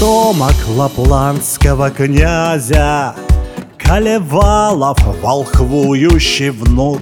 Потомок лапландского князя, Калевалов волхвующий внук.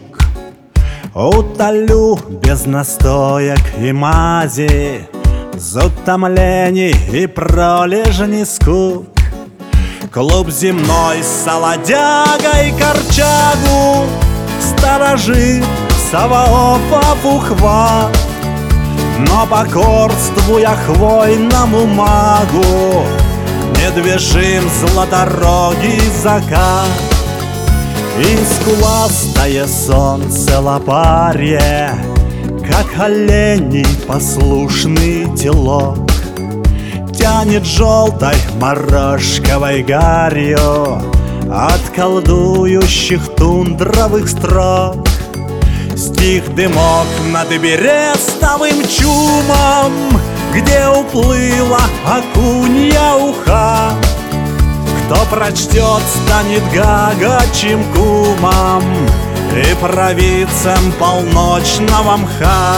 Утолю без настоек и мази затомлений и пролежни скук. Клуб земной с солодягой корчагу сторожит Саваофов ухват. Но покорствуя хвойному магу, недвижим златорогий закат. И скуластое солнце лопарье, как оленей послушный телок, тянет желтой морожковой гарью от колдующих тундровых строк. Стих дымок над берестовым чумом, где уплыла окунья уха. Кто прочтет, станет гагачим кумом и провидцем полночного мха.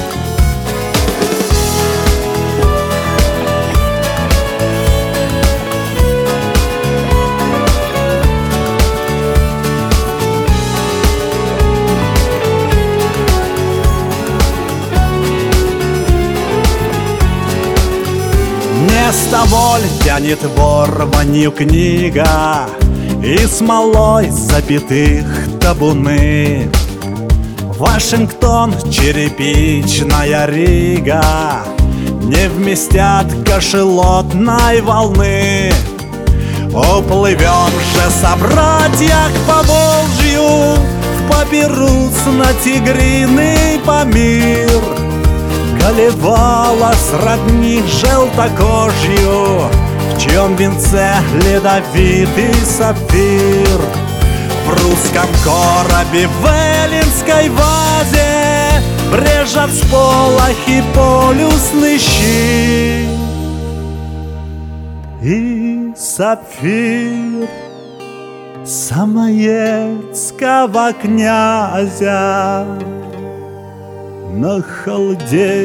Место воль тянет ворванью книга, и смолой запятых табуны. Вашингтон, черепичная Рига не вместят кашелотной волны. Уплывем же, собратья, к Поволжью, в папирус на Тигриный Памир. Калевала сродни желтокожью, в чьем венце ледовитый сапфир. В русском коробе в эллинской вазе брежет всполохи полюсный щит. И сапфир самоедского князя на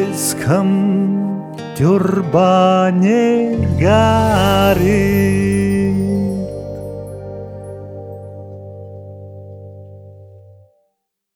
халдейском тюрбане горит.